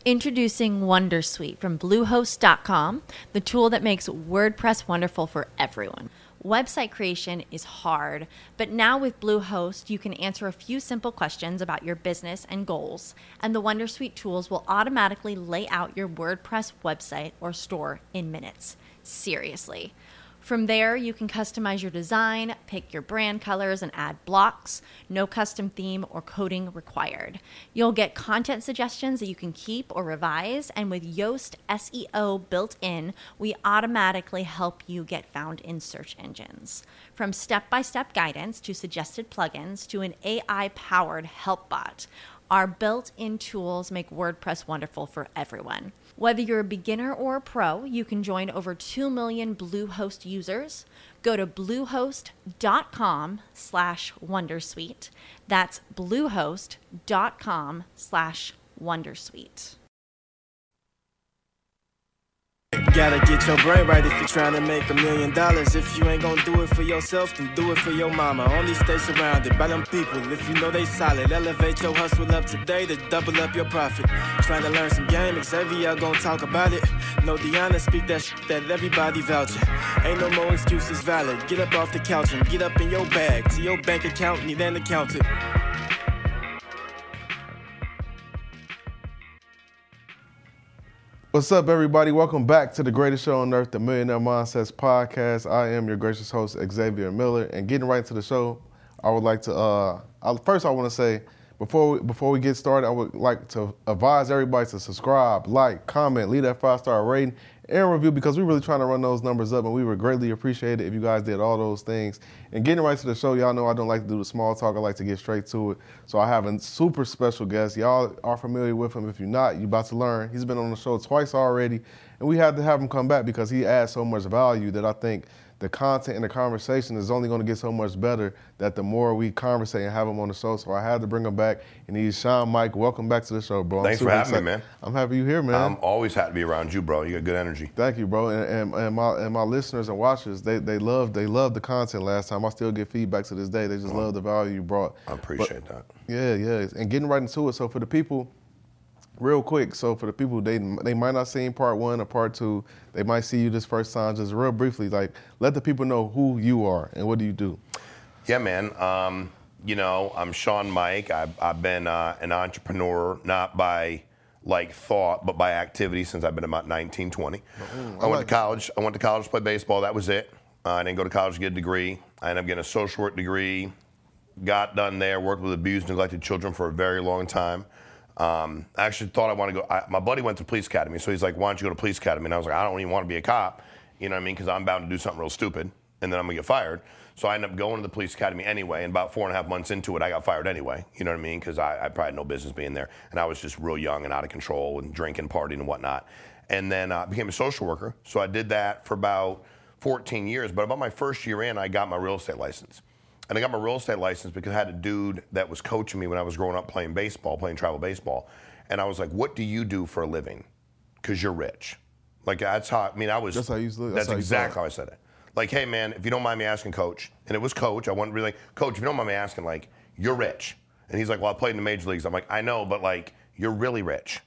Introducing Wondersuite from Bluehost.com, the tool that makes WordPress wonderful for everyone. Website creation is hard, but now with Bluehost, you can answer a few simple questions about your business and goals, and the Wondersuite tools will automatically lay out your WordPress website or store in minutes. Seriously. From there, you can customize your design, pick your brand colors, and add blocks. No custom theme or coding required. You'll get content suggestions that you can keep or revise, and with Yoast SEO built in, we automatically help you get found in search engines. From step-by-step guidance to suggested plugins to an AI-powered help bot, our built-in tools make WordPress wonderful for everyone. Whether you're a beginner or a pro, you can join over 2 million Bluehost users. Go to bluehost.com/wondersuite. That's bluehost.com/wondersuite. Gotta get your brain right if you're trying to make $1 million. If you ain't gonna do it for yourself, then do it for your mama. Only stay surrounded by them people if you know they solid. Elevate your hustle up today to double up your profit. Trying to learn some game, Xavier gonna talk about it. No Deanna, speak that shit that everybody vouching. Ain't no more excuses valid. Get up off the couch and get up in your bag. To your bank account, need an accountant. What's up, everybody? Welcome back to the greatest show on earth, the Millionaire Mindsets Podcast. I am your gracious host, Xavier Miller. And getting right into the show, I would like to, first I want to say, before we get started, I would like to advise everybody to subscribe, like, comment, leave that 5-star rating and review, because we're really trying to run those numbers up, and we would greatly appreciate it if you guys did all those things. And getting right to the show, y'all know I don't like to do the small talk. I like to get straight to it. So I have a super special guest. Y'all are familiar with him. If you're not, you're about to learn. He's been on the show twice already, and we had to have him come back because he adds so much value that I think the content and the conversation is only going to get so much better that the more we conversate and have him on the show. So I had to bring him back, and he's Sean Mike. Welcome back to the show, bro. Thanks for having me, man. I'm happy you're here, man. I'm always happy to be around you, bro. You got good energy. Thank you, bro. And my listeners and watchers, they love the content last time. I still get feedback to this day. They just love the value you brought. I appreciate that. Yeah. And getting right into it. So for the people, real quick, so for the people, they might not seen part 1 or part 2, they might see you this first time, just real briefly, like, let the people know who you are and what do you do. Yeah, man. I'm Sean Mike. I've been an entrepreneur, not by like thought, but by activity since I've been about 19, 20. I went to college to play baseball. That was it. I didn't go to college to get a degree. I ended up getting a social work degree, got done there, worked with abused, neglected children for a very long time. I actually thought I wanted to go. My buddy went to police academy, so he's like, "Why don't you go to police academy?" And I was like, "I don't even want to be a cop," you know what I mean? Because I'm bound to do something real stupid, and then I'm gonna get fired. So I ended up going to the police academy anyway. And about 4.5 months into it, I got fired anyway. You know what I mean? Because I probably had no business being there, and I was just real young and out of control and drinking, partying, and whatnot. And then I became a social worker. So I did that for about 14 years. But about my first year in, I got my real estate license. And I got my real estate license because I had a dude that was coaching me when I was growing up playing travel baseball. And I was like, "What do you do for a living? Because you're rich." Like, that's how, That's how you used to look. That's exactly how I said it. Like, "Hey, man, if you don't mind me asking, coach," and it was coach, I wasn't really, "Coach, if you don't mind me asking, like, you're rich." And he's like, "Well, I played in the major leagues." I'm like, "I know, but like, you're really rich."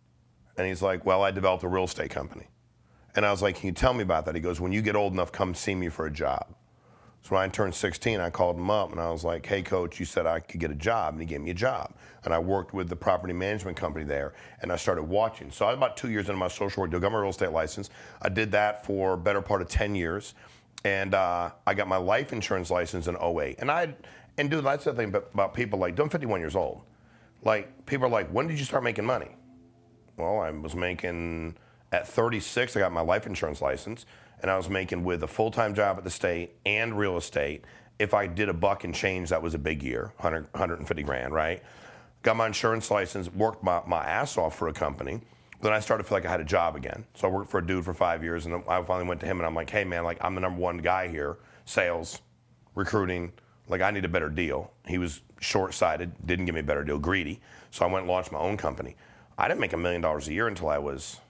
And he's like, "Well, I developed a real estate company." And I was like, "Can you tell me about that?" He goes, "When you get old enough, come see me for a job." So when I turned 16, I called him up and I was like, "Hey, coach, you said I could get a job." And he gave me a job. And I worked with the property management company there, and I started watching. So I was about 2 years into my social work deal, got my real estate license. I did that for a better part of 10 years. And I got my life insurance license in 2008. And dude, that's the thing about people, like, I'm 51 years old. Like, people are like, "When did you start making money?" Well, I was making, at 36, I got my life insurance license. And I was making with a full-time job at the state and real estate. If I did $1 and change, that was a big year, 150 grand, right? Got my insurance license, worked my ass off for a company. Then I started to feel like I had a job again. So I worked for a dude for 5 years, and I finally went to him, and I'm like, "Hey, man, like, I'm the #1 guy here, sales, recruiting. Like, I need a better deal." He was short-sighted, didn't give me a better deal, greedy. So I went and launched my own company. I didn't make $1 million a year until I was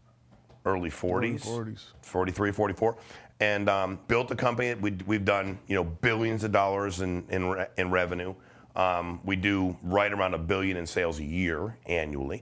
early 40s, 43, 44, and built a company. We've done billions of dollars in revenue. We do right around $1 billion in sales a year annually.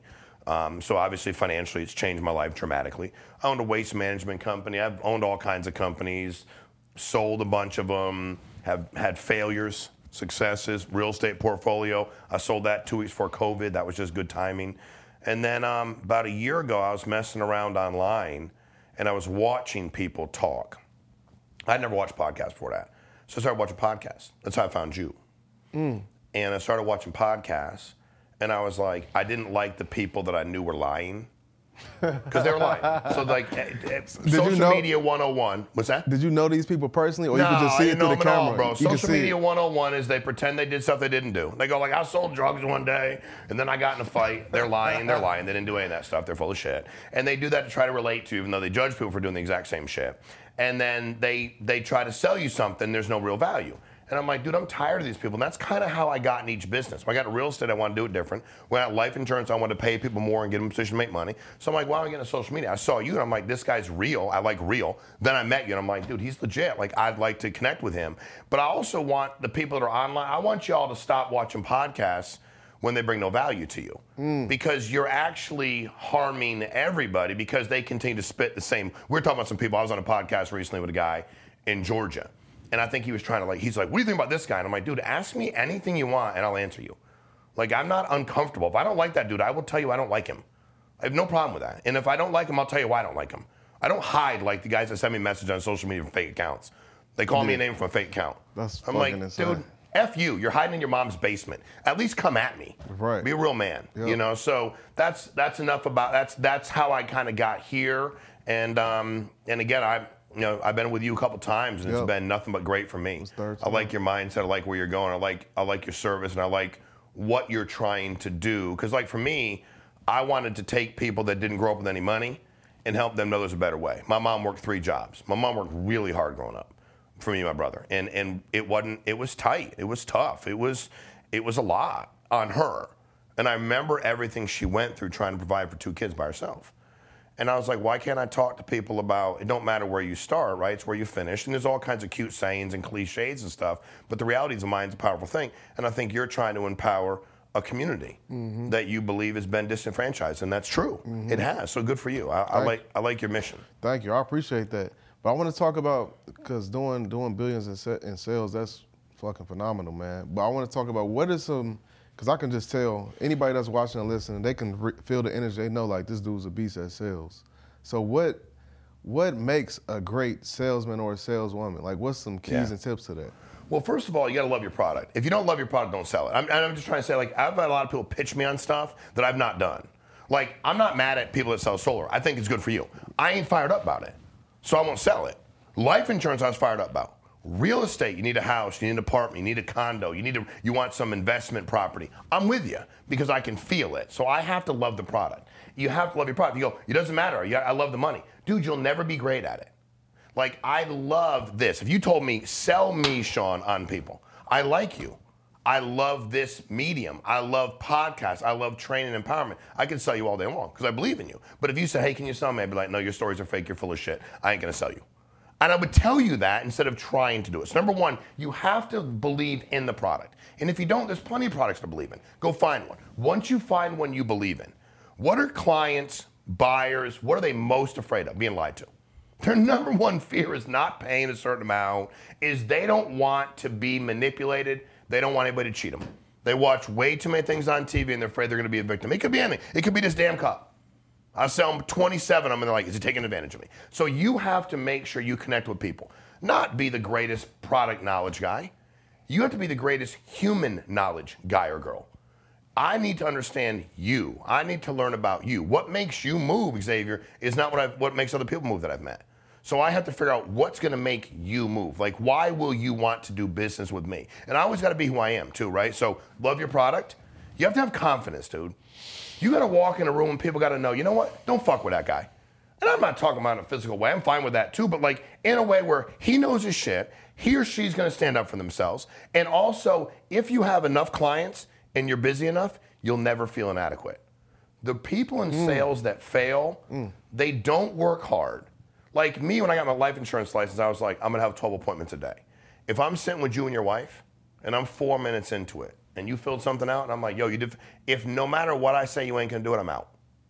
So obviously financially it's changed my life dramatically. I owned a waste management company. I've owned all kinds of companies, sold a bunch of them, have had failures, successes, real estate portfolio. I sold that 2 weeks before COVID. That was just good timing. And then about a year ago, I was messing around online and I was watching people talk. I'd never watched podcasts before that. So I started watching podcasts. That's how I found you. And I started watching podcasts. And I was like, I didn't like the people that I knew were lying because they were lying. So like, social media 101. What's that? Did you know these people personally, or you could just I see it didn't know through the them at camera? all, bro. You could Social see media it. 101 is they pretend they did stuff they didn't do. They go like, I sold drugs one day, and then I got in a fight. They're lying. They didn't do any of that stuff. They're full of shit. And they do that to try to relate to you, even though they judge people for doing the exact same shit. And then they try to sell you something. There's no real value. And I'm like, dude, I'm tired of these people. And that's kind of how I got in each business. When I got into real estate, I wanted to do it different. When I got life insurance, I wanted to pay people more and get them in a position to make money. So I'm like, why am I getting into social media? I saw you, and I'm like, this guy's real. I like real. Then I met you, and I'm like, dude, he's legit. Like, I'd like to connect with him. But I also want the people that are online, I want y'all to stop watching podcasts when they bring no value to you. Because you're actually harming everybody because they continue to spit the same. We're talking about some people. I was on a podcast recently with a guy in Georgia. And I think he was trying to he's like, what do you think about this guy? And I'm like, dude, ask me anything you want and I'll answer you. Like, I'm not uncomfortable. If I don't like that dude, I will tell you I don't like him. I have no problem with that. And if I don't like him, I'll tell you why I don't like him. I don't hide like the guys that send me messages on social media from fake accounts. They call me a name from a fake account. That's I'm fucking like, insane. dude, F you. You're hiding in your mom's basement. At least come at me. Right. Be a real man. Yep. You know, so that's enough about that's how I kind of got here. And again, I've been with you a couple times, and it's been nothing but great for me. I like your mindset. I like where you're going. I like your service, and I like what you're trying to do. Because, like, for me, I wanted to take people that didn't grow up with any money and help them know there's a better way. My mom worked 3 jobs. My mom worked really hard growing up for me and my brother, and it was tight. It was tough. It was a lot on her. And I remember everything she went through trying to provide for 2 kids by herself. And I was like, why can't I talk to people about, it don't matter where you start, right? It's where you finish. And there's all kinds of cute sayings and cliches and stuff. But the reality is the mind's a powerful thing. And I think you're trying to empower a community that you believe has been disenfranchised. And that's true. It has. So good for you. I like your mission. Thank you. I appreciate that. But I want to talk about, because doing billions in sales, that's fucking phenomenal, man. But I want to talk about what is some, because I can just tell anybody that's watching and listening, they can feel the energy. They know, like, this dude's a beast at sales. So what makes a great salesman or a saleswoman? Like, what's some keys and tips to that? Well, first of all, you got to love your product. If you don't love your product, don't sell it. I'm just trying to say, like, I've had a lot of people pitch me on stuff that I've not done. Like, I'm not mad at people that sell solar. I think it's good for you. I ain't fired up about it, so I won't sell it. Life insurance, I was fired up about. Real estate, you need a house, you need an apartment, you need a condo, you want some investment property. I'm with you because I can feel it. So I have to love the product. You have to love your product. You go, it doesn't matter. I love the money. Dude, you'll never be great at it. Like, I love this. If you told me, sell me, Sean, on people, I like you. I love this medium. I love podcasts. I love training and empowerment. I can sell you all day long because I believe in you. But if you say, hey, can you sell me? I'd be like, no, your stories are fake. You're full of shit. I ain't going to sell you. And I would tell you that instead of trying to do it. So number one, you have to believe in the product. And if you don't, there's plenty of products to believe in. Go find one. Once you find one you believe in, what are clients, buyers, what are they most afraid of? Being lied to. Their number one fear is not paying a certain amount, is they don't want to be manipulated. They don't want anybody to cheat them. They watch way too many things on TV and they're afraid they're going to be a victim. It could be anything. It could be this damn cup. I sell them 27 of them and they're like, is he taking advantage of me? So you have to make sure you connect with people. Not be the greatest product knowledge guy. You have to be the greatest human knowledge guy or girl. I need to understand you. I need to learn about you. What makes you move, Xavier, is not what makes other people move that I've met. So I have to figure out what's going to make you move. Like, why will you want to do business with me? And I always got to be who I am too, right? So love your product. You have to have confidence, dude. You got to walk in a room and people got to know, you know what? Don't fuck with that guy. And I'm not talking about in a physical way. I'm fine with that too. But like in a way where he knows his shit, he or she's going to stand up for themselves. And also, if you have enough clients and you're busy enough, you'll never feel inadequate. The people in sales that fail, they don't work hard. Like me, when I got my life insurance license, I was like, I'm going to have 12 appointments a day. If I'm sitting with you and your wife and I'm 4 minutes into it, and you filled something out, and I'm like, yo, you did. If no matter what I say you ain't gonna do it, I'm out.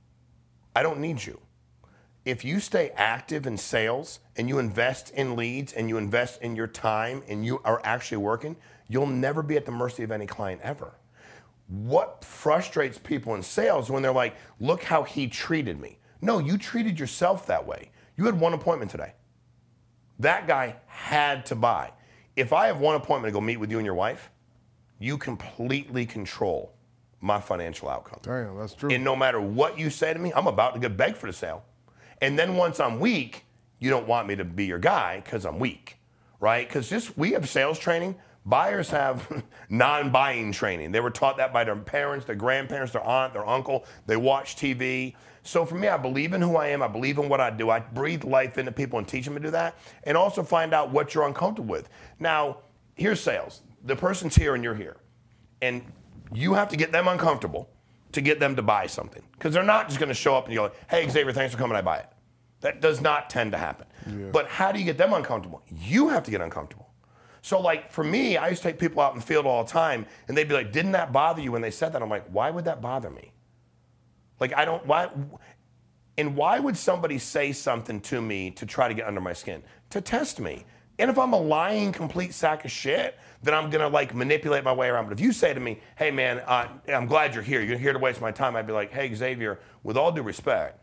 I don't need you. If you stay active in sales and you invest in leads and you invest in your time and you are actually working, you'll never be at the mercy of any client ever. What frustrates people in sales when they're like, look how he treated me. No, you treated yourself that way. You had one appointment today. That guy had to buy. If I have one appointment to go meet with you and your wife, you completely control my financial outcome. Damn, that's true. And no matter what you say to me, I'm about to get begged for the sale. And then once I'm weak, you don't want me to be your guy because I'm weak, right? Because we have sales training. Buyers have non-buying training. They were taught that by their parents, their grandparents, their aunt, their uncle. They watch TV. So for me, I believe in who I am. I believe in what I do. I breathe life into people and teach them to do that. And also find out what you're uncomfortable with. Now, here's sales. The person's here and you're here. And you have to get them uncomfortable to get them to buy something. Because they're not just going to show up and you're like, hey, Xavier, thanks for coming, I buy it. That does not tend to happen. Yeah. But how do you get them uncomfortable? You have to get uncomfortable. So like for me, I used to take people out in the field all the time and they'd be like, didn't that bother you when they said that? I'm like, why would that bother me? Like why would somebody say something to me to try to get under my skin? To test me. And if I'm a lying, complete sack of shit, then I'm gonna like manipulate my way around. But if you say to me, hey man, I'm glad you're here. You're here to waste my time. I'd be like, hey Xavier, with all due respect,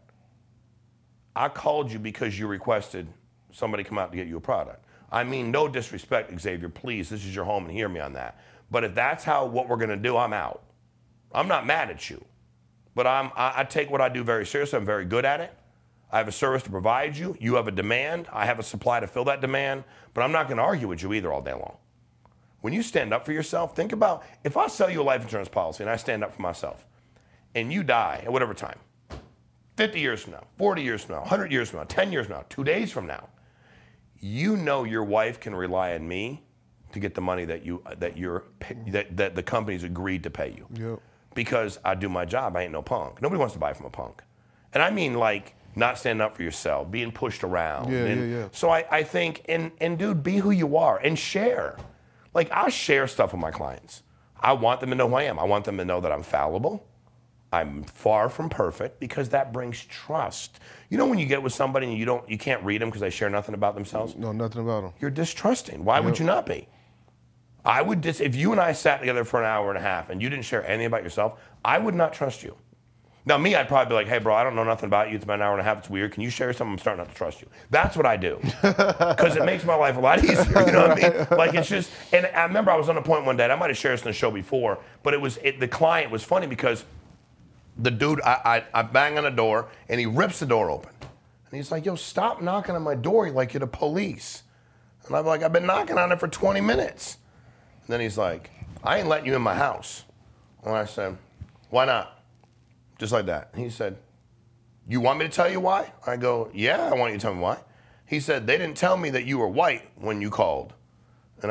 I called you because you requested somebody come out to get you a product. I mean, no disrespect, Xavier, please, this is your home and hear me on that. But if that's what we're gonna do, I'm out. I'm not mad at you, but I take what I do very seriously. I'm very good at it. I have a service to provide you. You have a demand. I have a supply to fill that demand, but I'm not gonna argue with you either all day long. When you stand up for yourself, think about if I sell you a life insurance policy and I stand up for myself and you die at whatever time, 50 years from now, 40 years from now, 100 years from now, 10 years from now, 2 days from now, you know your wife can rely on me to get the money that the company's agreed to pay you. Yep. Because I do my job. I ain't no punk. Nobody wants to buy from a punk. And I mean like not standing up for yourself, being pushed around. Yeah. So I think, and dude, be who you are and share. Like I share stuff with my clients. I want them to know who I am. I want them to know that I'm fallible. I'm far from perfect because that brings trust. You know when you get with somebody and you can't read them because they share nothing about themselves? No, nothing about them. You're distrusting. Why would you not be? If you and I sat together for an hour and a half and you didn't share anything about yourself, I would not trust you. Now me, I'd probably be like, hey bro, I don't know nothing about you. It's been an hour and a half, it's weird. Can you share something? I'm starting not to trust you. That's what I do. Because it makes my life a lot easier, you know what I mean? Like it's just, and I remember I was on a point one day, and I might have shared this in the show before, but the client was funny because the dude, I bang on the door and he rips the door open. And he's like, yo, stop knocking on my door like you're the police. And I'm like, I've been knocking on it for 20 minutes. And then he's like, I ain't letting you in my house. And I said, why not? Just like that. And he said, you want me to tell you why? I go, yeah, I want you to tell me why. He said, they didn't tell me that you were white when you called. And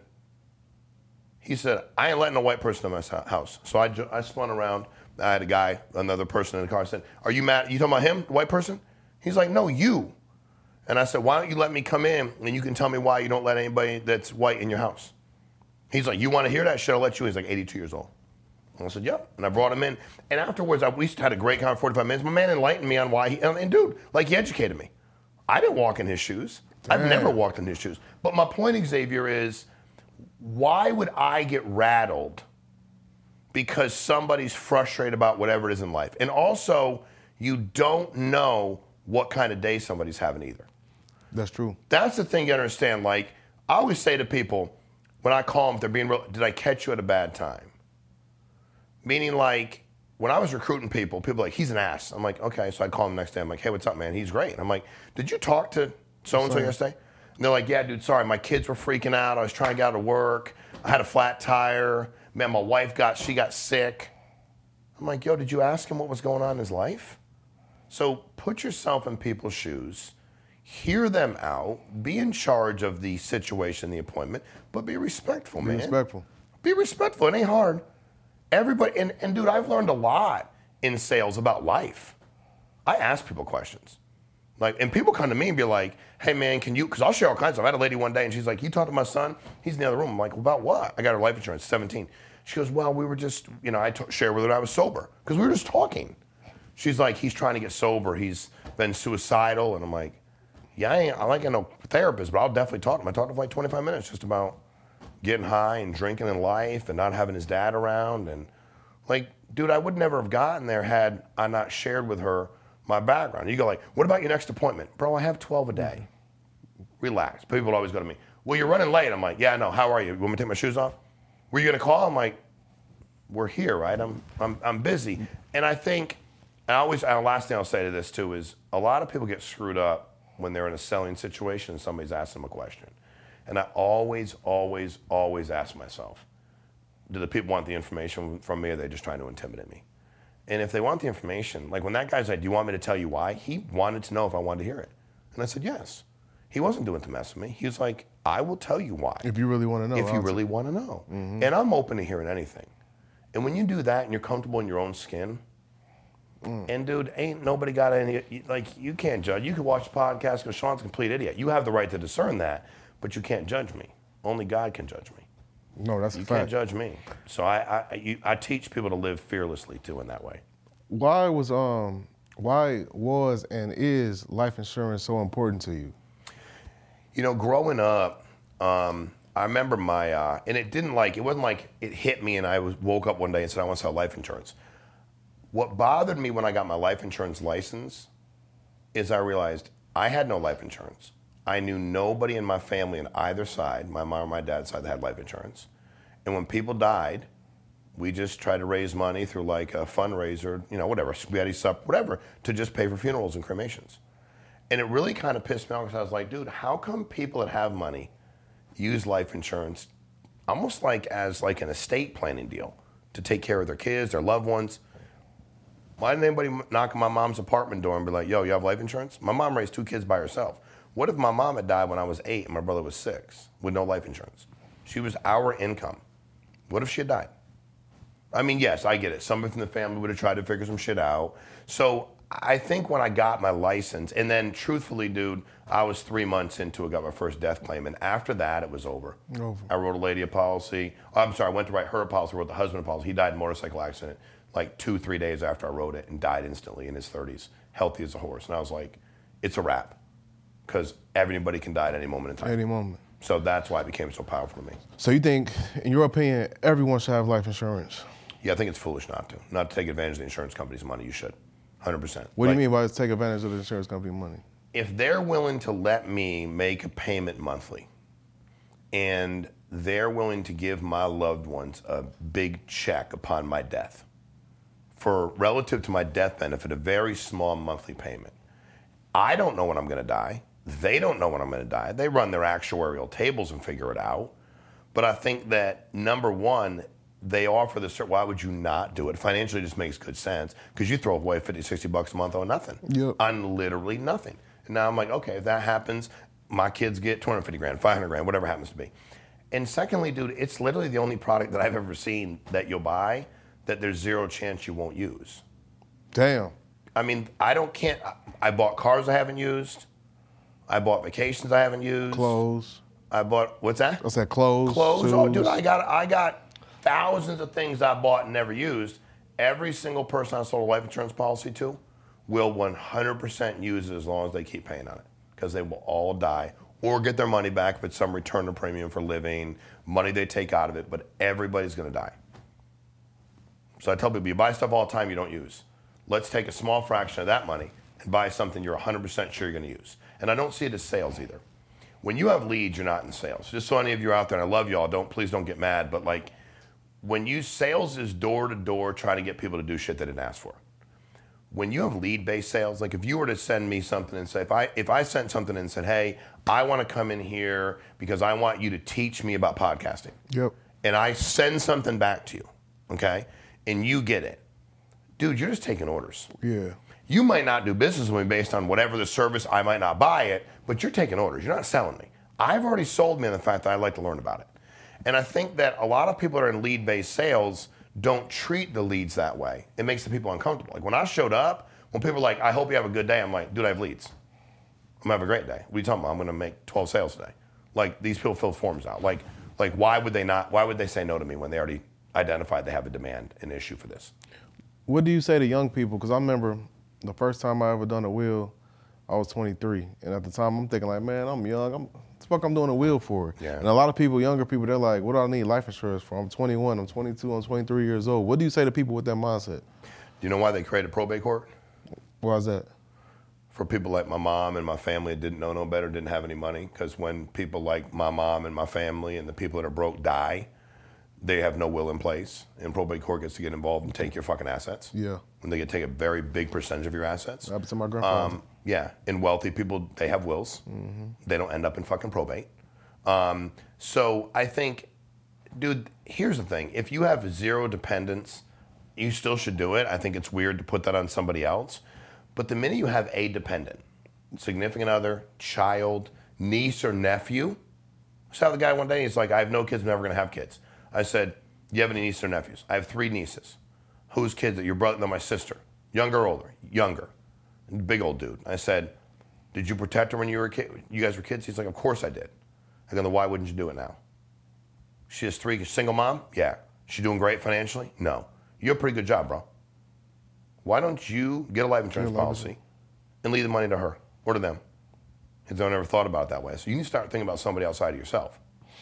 he said, I ain't letting a white person in my house. So I spun around. I had a guy, another person in the car. I said, are you mad? You talking about him, the white person? He's like, no, you. And I said, why don't you let me come in and you can tell me why you don't let anybody that's white in your house? He's like, you want to hear that? Should I let you? He's like 82 years old. And I said, yep. And I brought him in. And afterwards, we had a great conversation for 45 minutes. My man enlightened me on why and dude, like he educated me. I didn't walk in his shoes. I've never walked in his shoes. But my point, Xavier, is why would I get rattled because somebody's frustrated about whatever it is in life? And also, you don't know what kind of day somebody's having either. That's true. That's the thing you understand. Like, I always say to people, when I call them, if they're being real, did I catch you at a bad time? Meaning like, when I was recruiting people are like, he's an ass. I'm like, okay. So I call him the next day. I'm like, hey, what's up, man? He's great. I'm like, did you talk to so-and-so yesterday? And they're like, yeah, dude, sorry. My kids were freaking out. I was trying to get out of work. I had a flat tire. Man, my wife got sick. I'm like, yo, did you ask him what was going on in his life? So put yourself in people's shoes. Hear them out. Be in charge of the situation, the appointment, but be respectful, man. Be respectful. Be respectful. It ain't hard. Everybody, and dude, I've learned a lot in sales about life. I ask people questions. Like, and people come to me and be like, hey man, can you, because I'll share all kinds of stuff. I had a lady one day and she's like, you talk to my son? He's in the other room. I'm like, well, about what? I got her life insurance, 17. She goes, well, we were just, I shared with her that I was sober because we were just talking. She's like, he's trying to get sober. He's been suicidal. And I'm like, yeah, I ain't no therapist, but I'll definitely talk to him. I talked to him for like 25 minutes just about getting high and drinking in life and not having his dad around. And like, dude, I would never have gotten there had I not shared with her my background. You go like, what about your next appointment? Bro, I have 12 a day. Relax. People always go to me, well, you're running late. I'm like, yeah, I know. How are you? You want me to take my shoes off? Were you going to call? I'm like, we're here, right? I'm busy. And I think, and the last thing I'll say to this too is a lot of people get screwed up when they're in a selling situation and somebody's asking them a question. And I always, always, always ask myself, do the people want the information from me or are they just trying to intimidate me? And if they want the information, like when that guy's like, do you want me to tell you why? He wanted to know if I wanted to hear it. And I said, yes. He wasn't doing it to mess with me. He was like, I will tell you why. If you really want to know. If you really want to know. Mm-hmm. And I'm open to hearing anything. And when you do that and you're comfortable in your own skin, and dude, ain't nobody got any, like, you can't judge. You can watch the podcast and go, Sean's a complete idiot. You have the right to discern that, but you can't judge me. Only God can judge me. No, that's a fact. You can't judge me. So I teach people to live fearlessly too in that way. Why was and is life insurance so important to you? You know, growing up, I remember and it wasn't like it hit me and I woke up one day and said, I want to sell life insurance. What bothered me when I got my life insurance license is I realized I had no life insurance. I knew nobody in my family on either side, my mom or my dad's side, that had life insurance. And when people died, we just tried to raise money through like a fundraiser, whatever, spaghetti supper, whatever, to just pay for funerals and cremations. And it really kind of pissed me off because I was like, dude, how come people that have money use life insurance almost like as like an estate planning deal to take care of their kids, their loved ones? Why didn't anybody knock on my mom's apartment door and be like, yo, you have life insurance? My mom raised 2 kids by herself. What if my mom had died when I was 8 and my brother was 6 with no life insurance? She was our income. What if she had died? I mean, yes, I get it. Somebody from the family would have tried to figure some shit out. So I think when I got my license, and then truthfully, dude, I was 3 months into it, got my first death claim. And after that, it was over. I wrote a lady a policy. I went to write her a policy, wrote the husband a policy. He died in a motorcycle accident like 2-3 days after I wrote it and died instantly in his 30s, healthy as a horse. And I was like, it's a wrap. Because everybody can die at any moment in time. Any moment. So that's why it became so powerful to me. So you think, in your opinion, everyone should have life insurance? Yeah, I think it's foolish not to take advantage of the insurance company's money. You should, 100%. What do you mean by take advantage of the insurance company money? If they're willing to let me make a payment monthly, and they're willing to give my loved ones a big check upon my death, for relative to my death benefit, a very small monthly payment. I don't know when I'm going to die. They don't know when I'm going to die. They run their actuarial tables and figure it out. But I think that, number one, they offer this, why would you not do it? Financially, it just makes good sense because you throw away $50, $60 a month on nothing. Yep. On literally nothing. And now I'm like, okay, if that happens, my kids get $250,000, $500,000, whatever happens to be. And secondly, dude, it's literally the only product that I've ever seen that you'll buy that there's zero chance you won't use. Damn. I mean, I bought cars I haven't used. I bought vacations I haven't used. Clothes. I bought, what's that? I said clothes. Clothes. Shoes. Oh, dude, I got thousands of things I bought and never used. Every single person I sold a life insurance policy to will 100% use it as long as they keep paying on it because they will all die or get their money back if it's some return to premium for living, money they take out of it, but everybody's going to die. So I tell people, you buy stuff all the time you don't use. Let's take a small fraction of that money and buy something you're 100% sure you're going to use. And I don't see it as sales either. When you have leads, you're not in sales. Just so any of you out there, and I love y'all, please don't get mad, but like when sales is door to door trying to get people to do shit they didn't ask for. When you have lead-based sales, like if you were to send me something and say, if I sent something and said, hey, I want to come in here because I want you to teach me about podcasting. Yep. And I send something back to you, okay? And you get it. Dude, you're just taking orders. Yeah. You might not do business with me based on whatever the service, I might not buy it, but you're taking orders. You're not selling me. I've already sold me on the fact that I'd like to learn about it. And I think that a lot of people that are in lead-based sales don't treat the leads that way. It makes the people uncomfortable. Like when I showed up, when people are like, I hope you have a good day, I'm like, dude, I have leads. I'm gonna have a great day. What are you talking about? I'm gonna make 12 sales today. Like these people fill forms out. Like why would they say no to me when they already identified they have a demand, an issue for this? What do you say to young people? Because I remember the first time I ever done a will, I was 23. And at the time, I'm thinking like, man, I'm young. What the fuck I'm doing a will for? Yeah. And a lot of people, younger people, they're like, what do I need life insurance for? I'm 21, I'm 22, I'm 23 years old. What do you say to people with that mindset? Do you know why they created probate court? Why is that? For people like my mom and my family that didn't know no better, didn't have any money. Because when people like my mom and my family and the people that are broke die, they have no will in place. And probate court gets to get involved and take your fucking assets. Yeah. And they get to take a very big percentage of your assets. That happened to my grandfather. Yeah, and wealthy people, they have wills. Mm-hmm. They don't end up in fucking probate. So I think, dude, here's the thing. If you have zero dependents, you still should do it. I think it's weird to put that on somebody else. But the minute you have a dependent, significant other, child, niece or nephew, I saw the guy one day, he's like, I have no kids, I'm never gonna have kids. I said, do you have any nieces or nephews? I have 3 nieces. Whose kids? Your brother? No, my sister. Younger or older? Younger. Big old dude. I said, did you protect her when you were a kid? You guys were kids? He's like, of course I did. I go, why wouldn't you do it now? She has 3, single mom? Yeah. She doing great financially? No. You have a pretty good job, bro. Why don't you get a life insurance policy and leave the money to her or to them? Because I never thought about it that way. So you need to start thinking about somebody outside of yourself.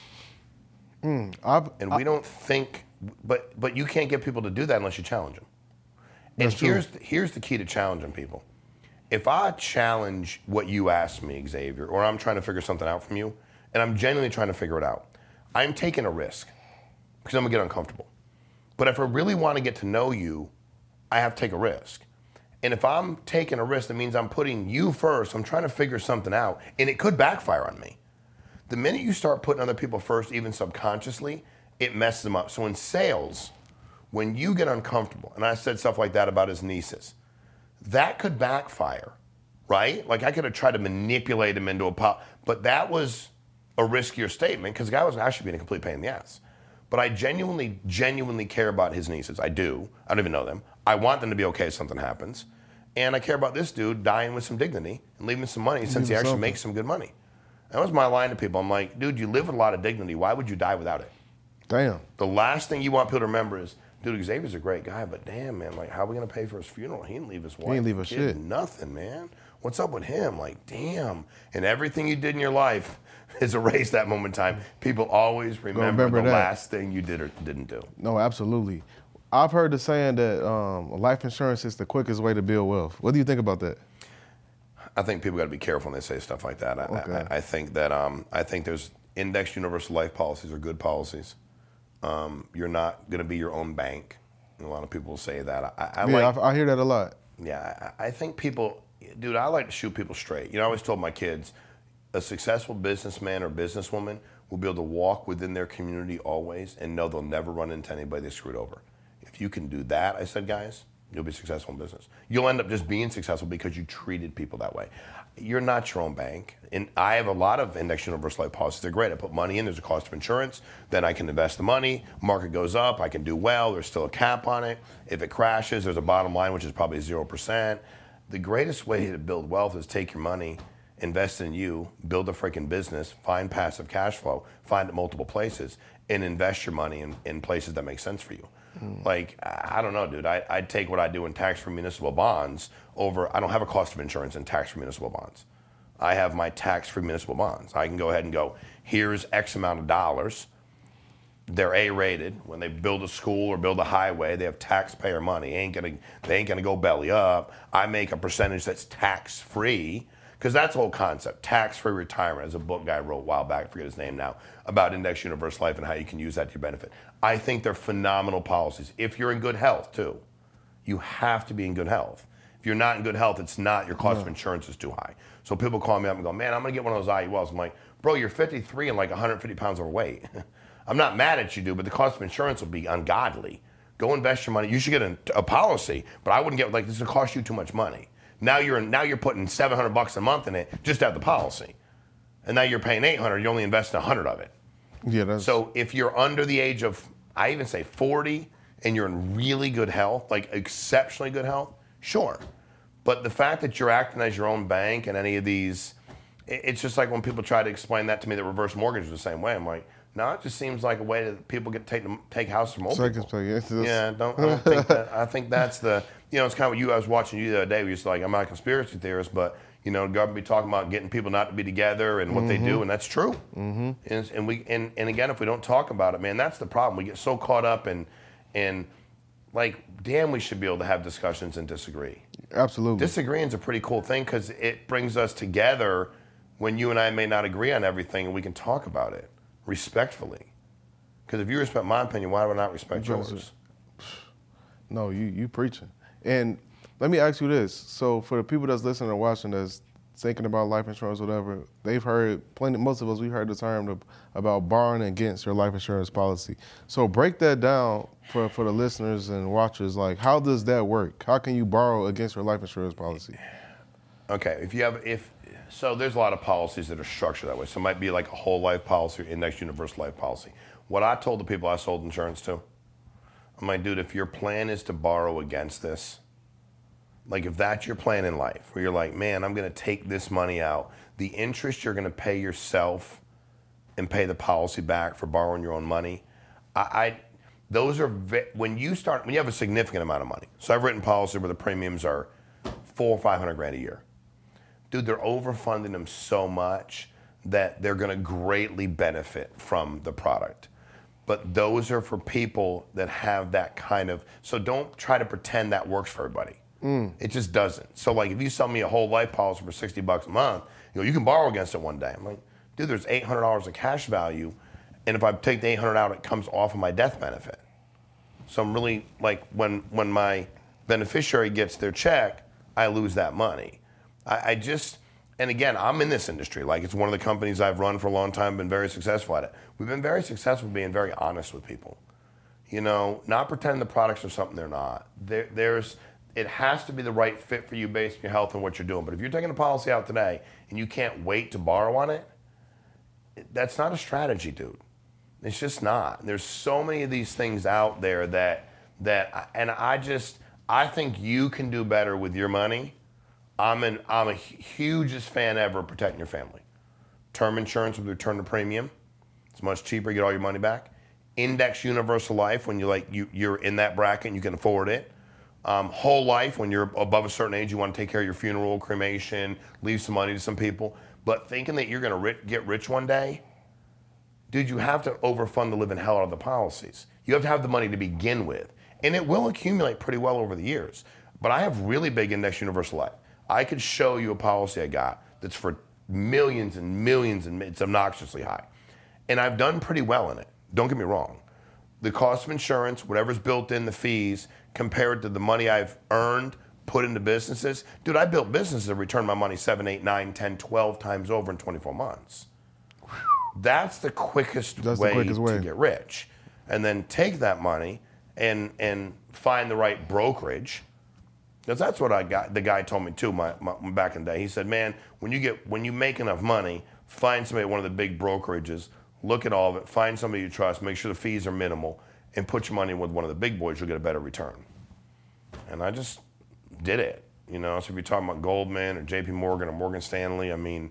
And we don't think, but you can't get people to do that unless you challenge them. And here's the key to challenging people. If I challenge what you asked me, Xavier, or I'm trying to figure something out from you, and I'm genuinely trying to figure it out, I'm taking a risk because I'm gonna get uncomfortable. But if I really want to get to know you, I have to take a risk. And if I'm taking a risk, that means I'm putting you first. I'm trying to figure something out, and it could backfire on me. The minute you start putting other people first, even subconsciously, it messes them up. So in sales, when you get uncomfortable, and I said stuff like that about his nieces, that could backfire, right? Like I could have tried to manipulate him into a pop, but that was a riskier statement because the guy was actually being a complete pain in the ass. But I genuinely care about his nieces. I do. I don't even know them. I want them to be okay if something happens. And I care about this dude dying with some dignity and leaving some money since he actually makes some good money. That was my line to people. I'm like, dude, you live with a lot of dignity. Why would you die without it? Damn. The last thing you want people to remember is, dude, Xavier's a great guy, but damn, man, like, how are we going to pay for his funeral? He didn't leave his wife. He didn't leave a shit. Nothing, man. What's up with him? Like, damn. And everything you did in your life is erased that moment in time. People always remember the last thing you did or didn't do. No, absolutely. I've heard the saying that life insurance is the quickest way to build wealth. What do you think about that? I think people got to be careful when they say stuff like that. I think that I think there's indexed universal life policies are good policies. You're not going to be your own bank. And a lot of people say that. I hear that a lot. Yeah, I think people, dude, I like to shoot people straight. You know, I always told my kids, a successful businessman or businesswoman will be able to walk within their community always and know they'll never run into anybody they screwed over. If you can do that, I said, guys, you'll be successful in business. You'll end up just being successful because you treated people that way. You're not your own bank. And I have a lot of indexed universal life policies. They're great. I put money in. There's a cost of insurance. Then I can invest the money. Market goes up. I can do well. There's still a cap on it. If it crashes, there's a bottom line, which is probably 0%. The greatest way to build wealth is take your money, invest in you, build a freaking business, find passive cash flow, find it multiple places, and invest your money in places that make sense for you. Like, I don't know, dude. I'd take what I do in tax-free municipal bonds over, I don't have a cost of insurance in tax-free municipal bonds. I have my tax-free municipal bonds. I can go ahead and go, here's X amount of dollars. They're A-rated. When they build a school or build a highway, they have taxpayer money. They ain't gonna go belly up. I make a percentage that's tax-free. Because that's the whole concept, tax-free retirement. As a book guy wrote a while back, I forget his name now, about indexed universal life and how you can use that to your benefit. I think they're phenomenal policies. If you're in good health, too. You have to be in good health. If you're not in good health, it's not, your cost of insurance is too high. So people call me up and go, man, I'm going to get one of those IULs. I'm like, bro, you're 53 and like 150 pounds overweight. I'm not mad at you, dude, but the cost of insurance will be ungodly. Go invest your money. You should get a policy, but I wouldn't get, like, this will cost you too much money. Now you're putting $700 a month in it just to have the policy, and now you're paying $800. You only invest 100 of it. Yeah. So if you're under the age of, I even say 40, and you're in really good health, like exceptionally good health, sure. But the fact that you're acting as your own bank and any of these, it's just like when people try to explain that to me that reverse mortgage is the same way. I'm like, Now it just seems like a way that people get take houses from old Seconds people. play. Yeah, I don't think that. I think that's the, it's kind of what I was watching you the other day. We used to I'm not a conspiracy theorist, but government be talking about getting people not to be together and what they do, and that's true. Mm-hmm. And again, if we don't talk about it, man, that's the problem. We get so caught up in damn, we should be able to have discussions and disagree. Absolutely. Disagreeing is a pretty cool thing because it brings us together when you and I may not agree on everything, and we can talk about it respectfully. Because if you respect my opinion, why would I not respect yours? No, you preaching. And let me ask you this. So for the people that's listening or watching that's thinking about life insurance or whatever, they've heard most of us, we heard the term about borrowing against your life insurance policy. So break that down for the listeners and watchers. Like, how does that work? How can you borrow against your life insurance policy? Okay, so there's a lot of policies that are structured that way. So it might be like a whole life policy or index universal life policy. What I told the people I sold insurance to, I'm like, dude, if your plan is to borrow against this, like if that's your plan in life, where you're like, man, I'm going to take this money out, the interest you're going to pay yourself and pay the policy back for borrowing your own money, those are, when you have a significant amount of money. So I've written policies where the premiums are $400,000 or $500,000 a year. Dude, they're overfunding them so much that they're going to greatly benefit from the product. But those are for people that have that kind of, so don't try to pretend that works for everybody. It just doesn't. So like if you sell me a whole life policy for $60 a month, you can borrow against it one day. I'm like, dude, there's $800 of cash value, and if I take the $800 out, it comes off of my death benefit. So I'm really like, when my beneficiary gets their check, I lose that money. And again, I'm in this industry. Like, it's one of the companies I've run for a long time, been very successful at it. We've been very successful being very honest with people. Not pretending the products are something they're not. It has to be the right fit for you based on your health and what you're doing. But if you're taking a policy out today and you can't wait to borrow on it, that's not a strategy, dude. It's just not. There's so many of these things out there I think you can do better with your money. I'm a hugest fan ever of protecting your family. Term insurance with return to premium. It's much cheaper, you get all your money back. Index universal life when you're in that bracket and you can afford it. Whole life when you're above a certain age, you want to take care of your funeral, cremation, leave some money to some people. But thinking that you're going to get rich one day, dude, you have to overfund the living hell out of the policies. You have to have the money to begin with. And it will accumulate pretty well over the years. But I have really big index universal life. I could show you a policy I got that's for millions and millions, and it's obnoxiously high. And I've done pretty well in it. Don't get me wrong. The cost of insurance, whatever's built in, the fees, compared to the money I've earned, put into businesses. Dude, I built businesses that returned my money 7, 8, 9, 10, 12 times over in 24 months. That's the quickest way to get rich. And then take that money and find the right brokerage. Because that's what I got. The guy told me too, my back in the day. He said, man, when you make enough money, find somebody at one of the big brokerages, look at all of it, find somebody you trust, make sure the fees are minimal, and put your money with one of the big boys, you'll get a better return. And I just did it. So if you're talking about Goldman or JP Morgan or Morgan Stanley, I mean,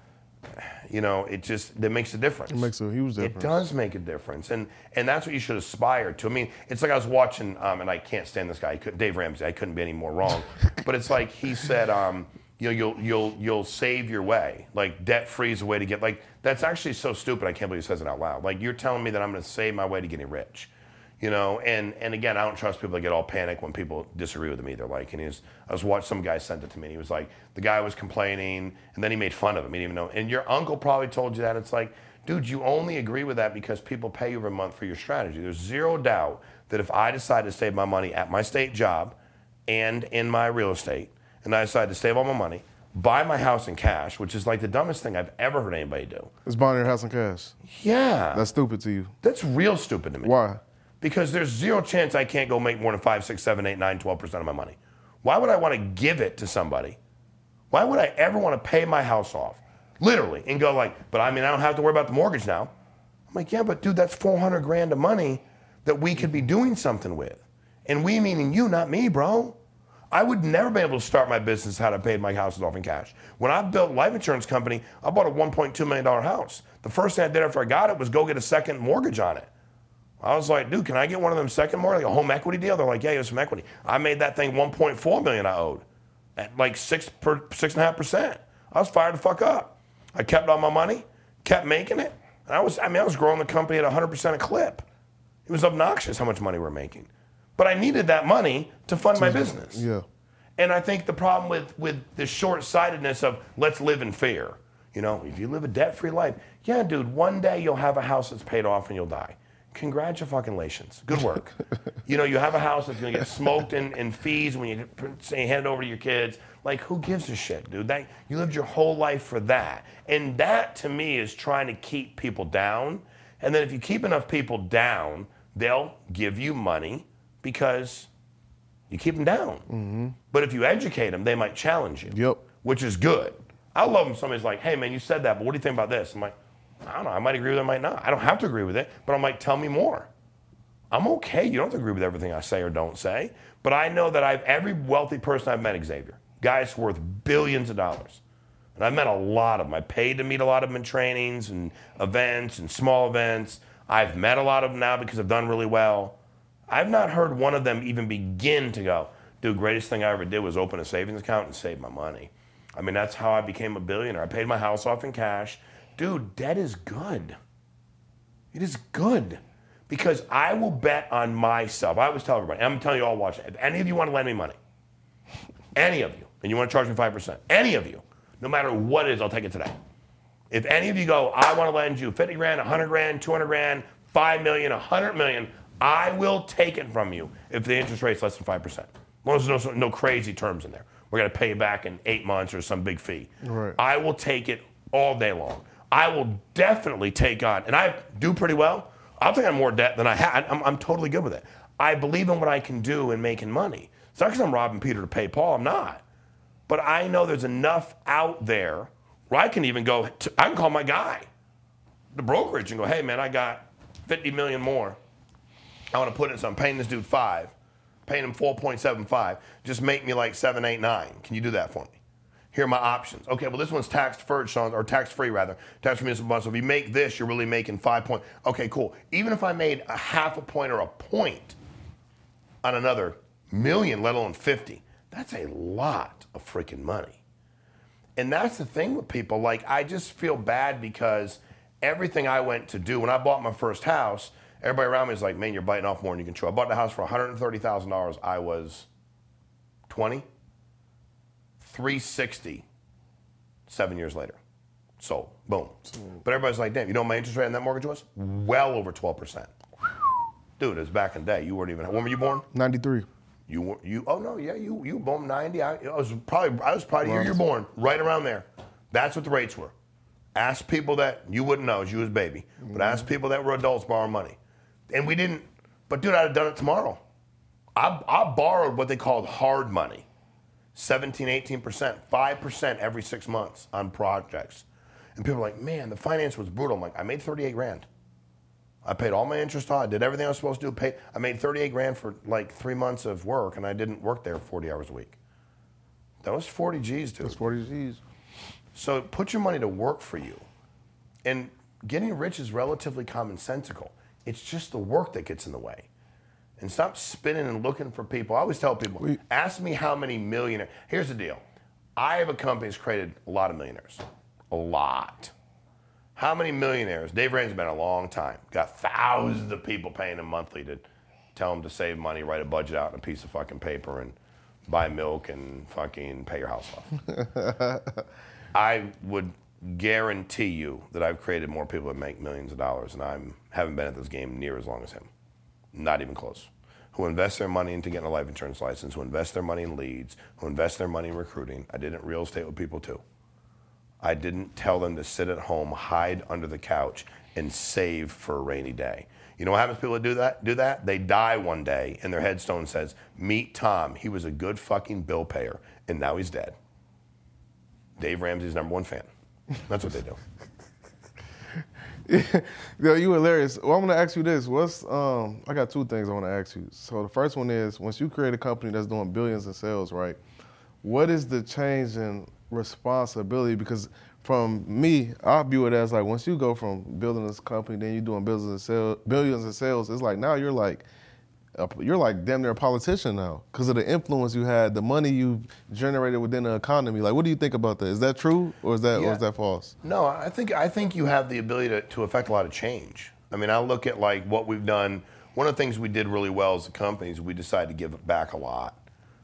that makes a difference. It makes a huge difference. It does make a difference. And that's what you should aspire to. I mean, it's like I was watching, and I can't stand this guy, Dave Ramsey, I couldn't be any more wrong. But it's like he said, you'll save your way. Like, debt-free is a way to get, like, that's actually so stupid, I can't believe he says it out loud. Like, you're telling me that I'm going to save my way to getting rich. And again, I don't trust people that get all panicked when people disagree with them either. Like, I was watching, some guy sent it to me, and he was like, the guy was complaining, and then he made fun of him. He didn't even know. And your uncle probably told you that. It's like, dude, you only agree with that because people pay you every month for your strategy. There's zero doubt that if I decide to save my money at my state job and in my real estate, and I decide to save all my money, buy my house in cash, which is like the dumbest thing I've ever heard anybody do. It's buying your house in cash. Yeah. That's stupid to you. That's real stupid to me. Why? Because there's zero chance I can't go make more than 5, 6, 7, 8, 9, 12% of my money. Why would I want to give it to somebody? Why would I ever want to pay my house off? Literally. And go like, but I don't have to worry about the mortgage now. I'm like, yeah, but dude, that's $400,000 of money that we could be doing something with. And we meaning you, not me, bro. I would never be able to start my business had I paid my houses off in cash. When I built a life insurance company, I bought a $1.2 million house. The first thing I did after I got it was go get a second mortgage on it. I was like, dude, can I get one of them second mortgage, like a home equity deal? They're like, yeah, here's some equity. I made that thing $1.4 million I owed at like 6.5%. I was fired the fuck up. I kept all my money, kept making it. And I was growing the company at 100% a clip. It was obnoxious how much money we're making. But I needed that money to fund my business. Yeah. And I think the problem with the short-sightedness of let's live in fear. You know, if you live a debt-free life, yeah, dude, one day you'll have a house that's paid off and you'll die. Congratulations. Good work. You know, you have a house that's going to get smoked in fees when you hand it over to your kids. Like, who gives a shit, dude? You lived your whole life for that. And that, to me, is trying to keep people down. And then if you keep enough people down, they'll give you money because you keep them down. Mm-hmm. But if you educate them, they might challenge you, Yep. which is good. I love when somebody's like, hey, man, you said that, but what do you think about this? I'm like, I don't know. I might agree with it, I might not. I don't have to agree with it, but I'm like, tell me more. I'm okay. You don't have to agree with everything I say or don't say. But I know that every wealthy person I've met, Xavier, guys worth billions of dollars. And I've met a lot of them. I paid to meet a lot of them in trainings and events and small events. I've met a lot of them now because I've done really well. I've not heard one of them even begin to go, dude, greatest thing I ever did was open a savings account and save my money. I mean, that's how I became a billionaire. I paid my house off in cash. Dude, debt is good. It is good. Because I will bet on myself. I always tell everybody, I'm telling you all watching, if any of you want to lend me money, any of you, and you want to charge me 5%, any of you, no matter what it is, I'll take it today. If any of you go, I want to lend you 50 grand, 100 grand, 200 grand, 5 million, 100 million, I will take it from you if the interest rate's less than 5%. As long as there's no crazy terms in there. We're going to pay you back in 8 months or some big fee. Right. I will take it all day long. I will definitely take on, and I do pretty well, I'll take on more debt than I had. I'm totally good with it. I believe in what I can do in making money. It's not because I'm robbing Peter to pay Paul. I'm not. But I know there's enough out there where I can even go, I can call my guy, the brokerage, and go, hey, man, I got 50 million more. I want to put in some. I'm paying this dude 5, paying him 4.75. Just make me like 7, 8, 9. Can you do that for me? Here are my options. Okay, well, this one's tax-deferred, Sean, or tax-free, rather. Tax-free municipal bonds. So if you make this, you're really making 5 points. Okay, cool. Even if I made a half a point or a point on another million, let alone 50, that's a lot of freaking money. And that's the thing with people. Like, I just feel bad because everything I went to do, when I bought my first house, everybody around me is like, man, you're biting off more than you can chew. I bought the house for $130,000. I was 20. 360, 7 years later. Sold. Boom. But everybody's like, damn, you know what my interest rate on that mortgage was? Well over 12%. Dude, it was back in the day. You weren't even, when were you born? 93. Oh no, yeah, you were born 90. I was probably the year you're born, right around there. That's what the rates were. Ask people that you wouldn't know, as you was a baby, but ask people that were adults borrowing money. And we didn't, but dude, I'd have done it tomorrow. I borrowed what they called hard money. 17, 18%, 5% every 6 months on projects. And people are like, man, the finance was brutal. I'm like, I made 38 grand. I paid all my interest on, I did everything I was supposed to do. I made 38 grand for like 3 months of work, and I didn't work there 40 hours a week. That was 40 G's, dude. That's 40 G's. So put your money to work for you. And getting rich is relatively commonsensical. It's just the work that gets in the way. And stop spinning and looking for people. I always tell people, ask me how many millionaires. Here's the deal. I have a company that's created a lot of millionaires. A lot. How many millionaires? Dave Ramsey's been a long time. Got thousands of people paying him monthly to tell him to save money, write a budget out on a piece of fucking paper, and buy milk and fucking pay your house off. I would guarantee you that I've created more people that make millions of dollars, and I haven't been at this game near as long as him. Not even close. Who invest their money into getting a life insurance license, who invest their money in leads, who invest their money in recruiting. I did it in real estate with people too. I didn't tell them to sit at home, hide under the couch, and save for a rainy day. You know what happens to people that do that? They die one day, and their headstone says, meet Tom. He was a good fucking bill payer, and now he's dead. Dave Ramsey's #1 fan. That's what they do. Yo, you hilarious. Well, I'm gonna ask you this. I got two things I want to ask you. So the first one is, once you create a company that's doing billions in sales, right? What is the change in responsibility? Because from me, I view it as like, once you go from building this company, then you're doing billions in sales, it's like now you're like damn near a politician now because of the influence you had, the money you generated within the economy. Like, what do you think about that? Is that true or is that false? No, I think you have the ability to affect a lot of change. I mean, I look at like what we've done. One of the things we did really well as a company is we decided to give back a lot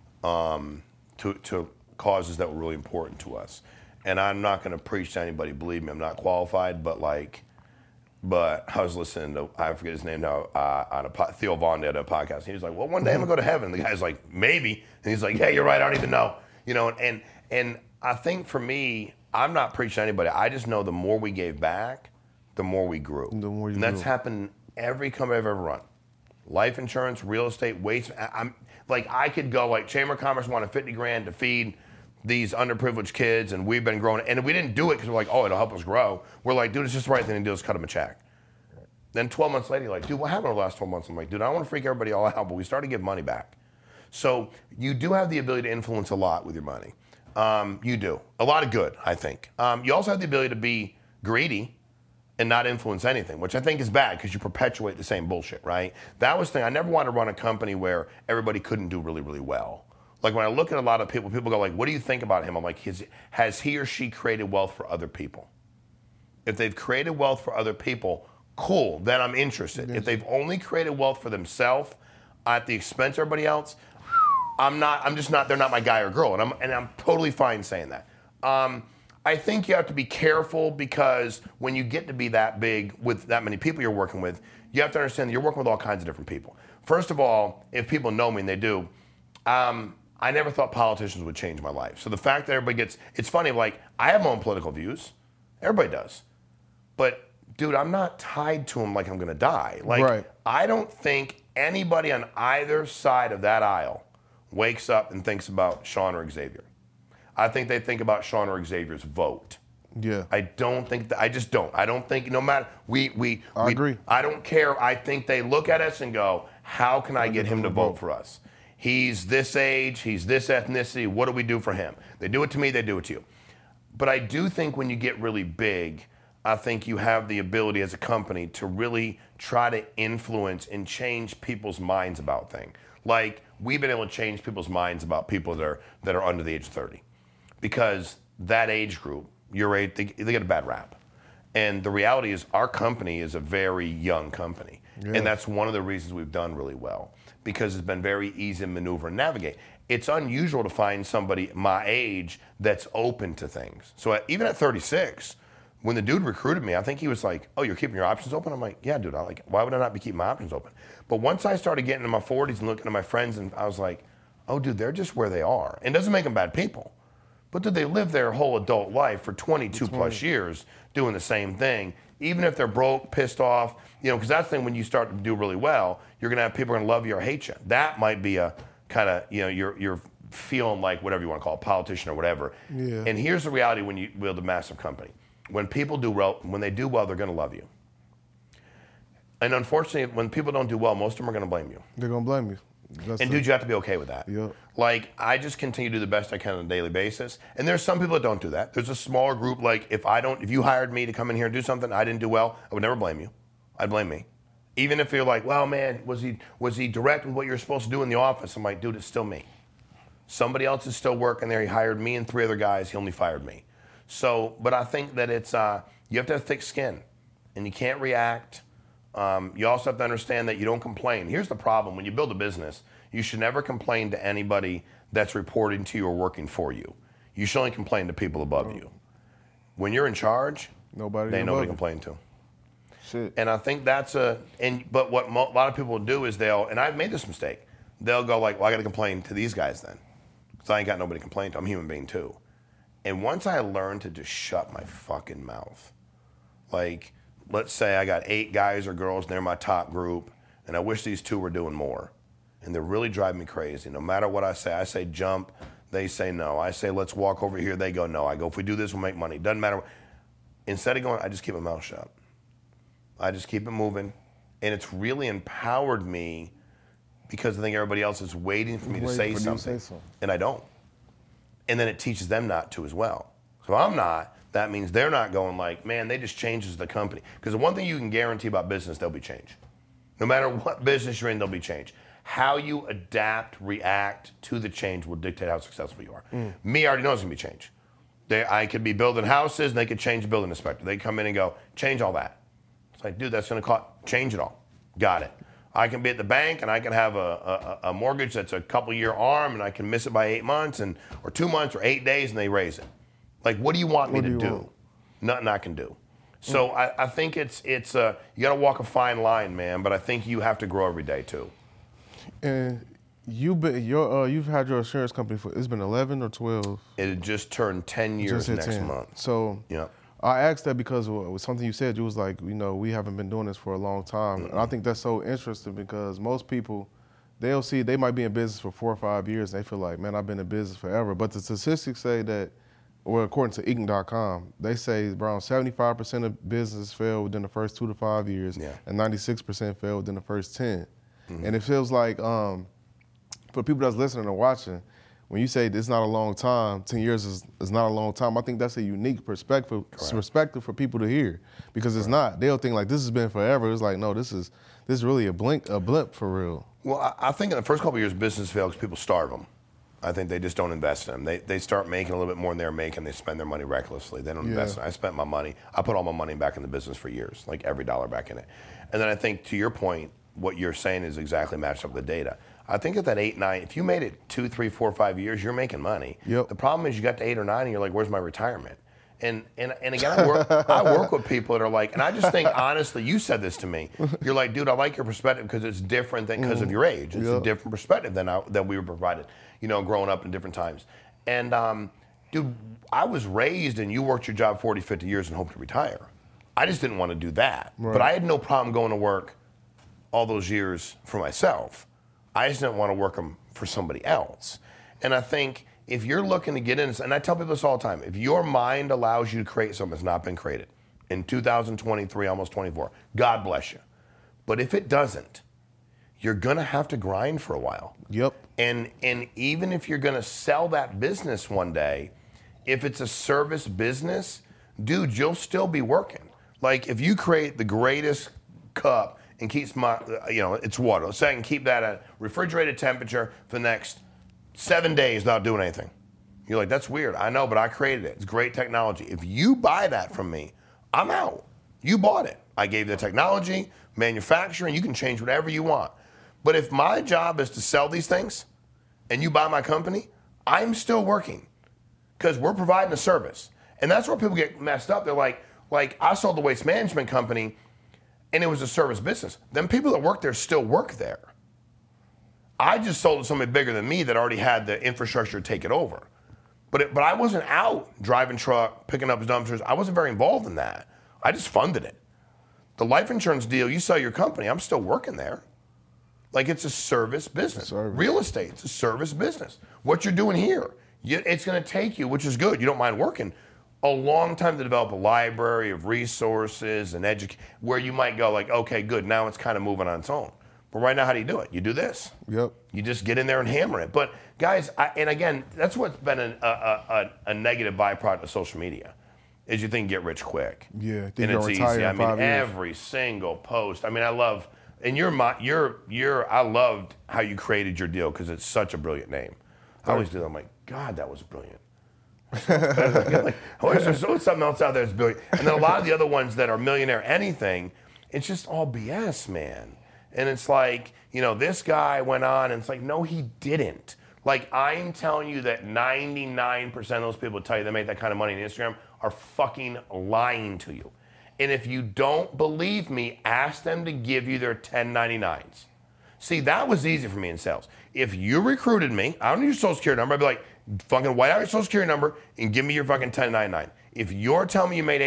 to causes that were really important to us. And I'm not going to preach to anybody. Believe me, I'm not qualified. But I was listening to, I forget his name now, Theo Von did a podcast. And he was like, well, one day I'm going to go to heaven. And the guy's like, maybe. And he's like, yeah, you're right. I don't even know. You know, and I think for me, I'm not preaching to anybody. I just know the more we gave back, the more we grew. And that's happened in every company I've ever run. Life insurance, real estate, waste. I could go like Chamber of Commerce wanted $50,000 to feed these underprivileged kids, and we've been growing. And we didn't do it because we're like, oh, it'll help us grow. We're like, dude, it's just the right thing to do. Let's cut them a check. Then 12 months later, you're like, dude, what happened over the last 12 months? I'm like, dude, I don't want to freak everybody all out, but we started to give money back. So you do have the ability to influence a lot with your money. You do. A lot of good, I think. You also have the ability to be greedy and not influence anything, which I think is bad because you perpetuate the same bullshit, right? That was the thing. I never wanted to run a company where everybody couldn't do really, really well. Like when I look at a lot of people go like, what do you think about him? I'm like, has he or she created wealth for other people? If they've created wealth for other people, cool, then I'm interested. If they've only created wealth for themselves at the expense of everybody else, they're not my guy or girl. And I'm totally fine saying that. I think you have to be careful because when you get to be that big with that many people you're working with, you have to understand that you're working with all kinds of different people. First of all, if people know me, and they do, I never thought politicians would change my life. So the fact that everybody it's funny, like, I have my own political views. Everybody does. But, dude, I'm not tied to them like I'm going to die. Like, right. I don't think anybody on either side of that aisle wakes up and thinks about Sean or Xavier. I think they think about Sean or Xavier's vote. Yeah. I don't think that, I just don't. I don't think, no matter, I agree. I don't care. I think they look at us and go, how can I get him to vote for us? He's this age, he's this ethnicity, what do we do for him? They do it to me, they do it to you. But I do think when you get really big, I think you have the ability as a company to really try to influence and change people's minds about things. Like, we've been able to change people's minds about people that are under the age of 30. Because that age group, your age, they get a bad rap. And the reality is our company is a very young company. Yeah. And that's one of the reasons we've done really well. Because it's been very easy to maneuver and navigate. It's unusual to find somebody my age that's open to things. So even at 36, when the dude recruited me, I think he was like, oh, you're keeping your options open? I'm like, yeah, dude, why would I not be keeping my options open? But once I started getting in my 40s and looking at my friends, and I was like, oh, dude, they're just where they are. And it doesn't make them bad people. But dude, they live their whole adult life for 22 plus years doing the same thing. Even if they're broke, pissed off, because that's the thing, when you start to do really well, you're going to have people going to love you or hate you. That might be a kind of, you're feeling like whatever you want to call it, politician or whatever. Yeah. And here's the reality when you build a massive company. When people do well, they're going to love you. And unfortunately, when people don't do well, most of them are going to blame you. They're going to blame you. Dude, you have to be okay with that. Yeah. Like, I just continue to do the best I can on a daily basis. And there's some people that don't do that. There's a smaller group, like, if you hired me to come in here and do something I didn't do well, I would never blame you. I'd blame me. Even if you're like, well, man, was he direct with what you're supposed to do in the office? I'm like, dude, it's still me. Somebody else is still working there. He hired me and 3 other guys. He only fired me. So, but I think that it's, you have to have thick skin. And you can't react. You also have to understand that you don't complain. Here's the problem. When you build a business, you should never complain to anybody that's reporting to you or working for you. You should only complain to people above you. When you're in charge, nobody to complain to. Shit. And I think that's but what a lot of people do is and I've made this mistake, they'll go like, well, I got to complain to these guys then. Because I ain't got nobody to complain to. I'm a human being too. And once I learned to just shut my fucking mouth, like, let's say I got 8 guys or girls, and they're my top group, and I wish these 2 were doing more. And they're really driving me crazy. No matter what I say jump, they say no. I say let's walk over here, they go no. I go, if we do this, we'll make money. Doesn't matter. Instead of going, I just keep my mouth shut. I just keep it moving. And it's really empowered me because I think everybody else is waiting for me to say something. And I don't. And then it teaches them not to as well. So if I'm not, that means they're not going like, man, they just changes the company. Because the one thing you can guarantee about business, there'll be change. No matter what business you're in, there'll be change. How you adapt, react to the change will dictate how successful you are. Me, I already know there's going to be change. I could be building houses, and they could change the building inspector. They come in and go, change all that. It's like, dude, that's going to cost, change it all. Got it. I can be at the bank, and I can have a mortgage that's a couple-year arm, and I can miss it by 8 months, or 2 months, or 8 days, and they raise it. Like, what do you want me to do? Nothing I can do. So I think it's you got to walk a fine line, man, but I think you have to grow every day, too. And you've had your insurance company for, it's been 11 or 12? It had just turned 10 years next month. So yeah. I asked that because it was something you said. You was like, we haven't been doing this for a long time. And I think that's so interesting because most people, they might be in business for 4 or 5 years and they feel like, man, I've been in business forever. But the statistics say that, well, according to Inc.com, they say around 75% of businesses fail within the first 2 to 5 years, and 96% fail within the first 10. And it feels like, for people that's listening and watching, when you say it's not a long time, 10 years is not a long time, I think that's a unique perspective for people to hear, because it's not. They'll think like this has been forever. It's like, no, this is really a blimp for real. Well, I think in the first couple of years, business fail because people starve them. I think they just don't invest in them. They start making a little bit more than they're making. They spend their money recklessly. They don't invest in it. I spent my money. I put all my money back in the business for years, like every dollar back in it. And then I think, to your point, what you're saying is exactly matched up with the data. I think at that 8, 9, if you made it 2, 3, 4, 5 years, you're making money. Yep. The problem is you got to 8 or 9 and you're like, where's my retirement? And again, I work with people that are like, and I just think, honestly, you said this to me. You're like, dude, I like your perspective because it's different than because of your age. It's a different perspective than we were provided, growing up in different times. And dude, I was raised and you worked your job 40, 50 years and hoped to retire. I just didn't want to do that. Right. But I had no problem going to work all those years for myself. I just didn't want to work them for somebody else. And I think if you're looking to get in, and I tell people this all the time, if your mind allows you to create something that's not been created in 2023, almost 24, God bless you. But if it doesn't, you're going to have to grind for a while. Yep. And even if you're going to sell that business one day, if it's a service business, dude, you'll still be working. Like if you create the greatest cup and keeps it's water. Let's say I can keep that at refrigerated temperature for the next 7 days without doing anything. You're like, that's weird. I know, but I created it. It's great technology. If you buy that from me, I'm out. You bought it. I gave you the technology, manufacturing. You can change whatever you want. But if my job is to sell these things and you buy my company, I'm still working because we're providing a service. And that's where people get messed up. They're like I sold the waste management company and it was a service business. Then people that work there still work there. I just sold it to somebody bigger than me that already had the infrastructure to take it over. But I wasn't out driving truck, picking up dumpsters. I wasn't very involved in that. I just funded it. The life insurance deal, you sell your company, I'm still working there. Like it's a service business. Real estate, it's a service business. What you're doing here, it's going to take you, which is good. You don't mind working, a long time to develop a library of resources and where you might go like, okay, good, now it's kind of moving on its own. But right now, how do you do it? You do this. Yep. You just get in there and hammer it. But guys, and again, that's what's been a negative byproduct of social media, is you think get rich quick. Yeah, and it's easy. I mean, every single post. I mean, I love, and I loved how you created your deal because it's such a brilliant name. I always do that. I'm like, God, that was brilliant. Like, there's something else out there that's brilliant. And then a lot of the other ones that are millionaire anything, it's just all BS, man. And it's like, this guy went on and it's like, no, he didn't. Like, I'm telling you that 99% of those people tell you they make that kind of money on Instagram are fucking lying to you. And if you don't believe me, ask them to give you their 1099s. See, that was easy for me in sales. If you recruited me, I don't need your social security number. I'd be like, fucking white out your social security number and give me your fucking 1099. If you're telling me you made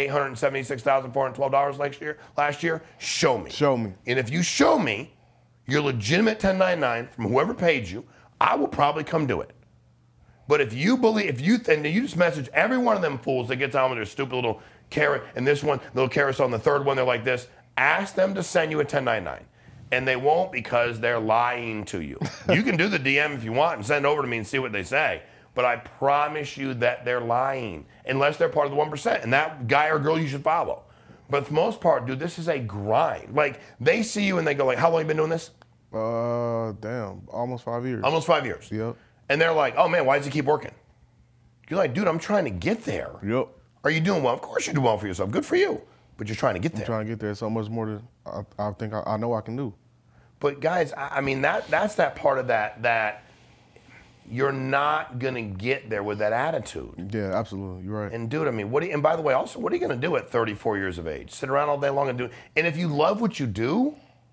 $876,412 last year, show me. Show me. And if you show me your legitimate 1099 from whoever paid you, I will probably come do it. But if you just message every one of them fools that gets on with their stupid little carrot and this one, little carousel, and the third one, they're like this, Ask them to send you a 1099. And they won't because they're lying to you. You can do the DM if you want and send it over to me and see what they say. But I promise you that they're lying, unless they're part of the 1%. And that guy or girl you should follow. But for the most part, dude, this is a grind. Like, they see you and they go like, how long you been doing this? Almost 5 years. Almost 5 years. Yep. And they're like, oh man, why does he keep working? You're like, dude, I'm trying to get there. Yep. Are you doing well? Of course you do well for yourself. Good for you. But you're trying to get there. I'm trying to get there. So much more than I think I know I can do. But guys, I mean, that's that part of that you're not gonna get there with that attitude. Yeah, absolutely. You're right. And dude, I mean, and by the way, also, what are you gonna do at 34 years of age? Sit around all day long and do? And if you love what you do,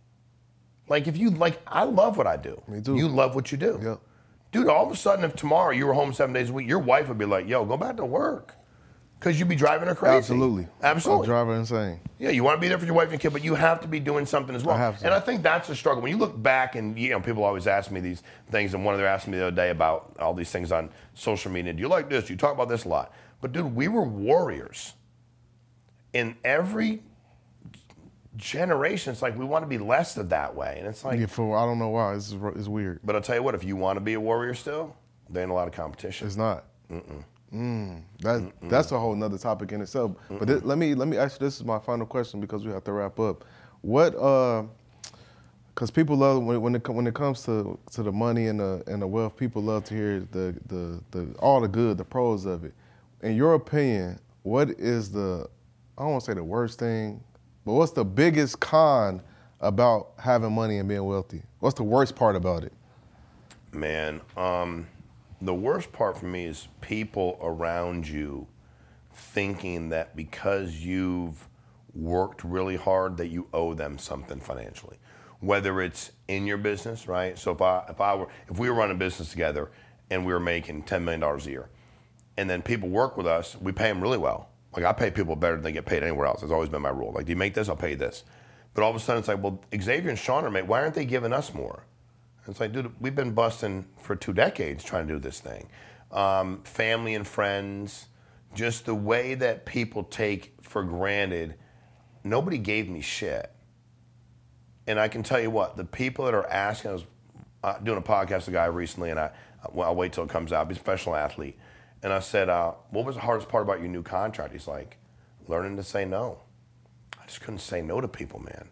I love what I do. Me too. You love what you do. Yep. Dude, all of a sudden, if tomorrow you were home 7 days a week, your wife would be like, yo, go back to work. Because you'd be driving her crazy. Absolutely. Absolutely. I drive her insane. Yeah, you want to be there for your wife and kid, but you have to be doing something as well. I have to. And I think that's the struggle. When you look back and, people always ask me these things, and one of them asked me the other day about all these things on social media. Do you like this? You talk about this a lot. But dude, we were warriors. In every generation, it's like we want to be less of that way. And it's like... Yeah, I don't know why. It's weird. But I'll tell you what, if you want to be a warrior still, there ain't a lot of competition. It's not. That's a whole nother topic in itself. But let me ask you, this is my final question because we have to wrap up. What because people love when it comes to the money and the wealth, people love to hear the all the good, the pros of it. In your opinion, what is I don't want to say the worst thing, but what's the biggest con about having money and being wealthy? What's the worst part about it? Man, the worst part for me is people around you thinking that because you've worked really hard that you owe them something financially. Whether it's in your business, right? So if we were running a business together and we were making $10 million a year, and then people work with us, we pay them really well. Like, I pay people better than they get paid anywhere else. That's always been my rule. Like, do you make this? I'll pay you this. But all of a sudden it's like, well, Xavier and Sean are made. Why aren't they giving us more? It's like, dude, we've been busting for 2 decades trying to do this thing. Family and friends, just the way that people take for granted, nobody gave me shit. And I can tell you what, the people that are asking, I was doing a podcast with a guy recently, and I'll wait till it comes out. He's a professional athlete. And I said, what was the hardest part about your new contract? He's like, learning to say no. I just couldn't say no to people, man.